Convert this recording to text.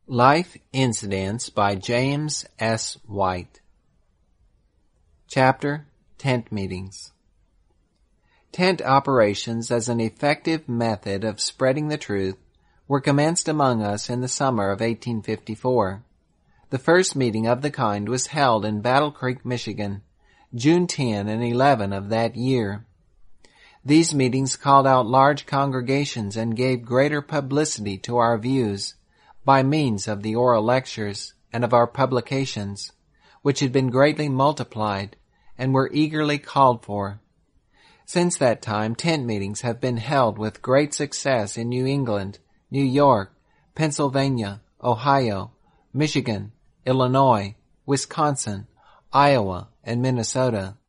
Life Incidents by James S. White. Chapter: Tent Meetings. Tent operations as an effective method of spreading the truth were commenced among us in the summer of 1854. The first meeting of the kind was held in Battle Creek, Michigan, June 10 and 11 of that year. These meetings called out large congregations and gave greater publicity to our views by means of the oral lectures and of our publications, which had been greatly multiplied and were eagerly called for. Since that time, tent meetings have been held with great success in New England, New York, Pennsylvania, Ohio, Michigan, Illinois, Wisconsin, Iowa, and Minnesota.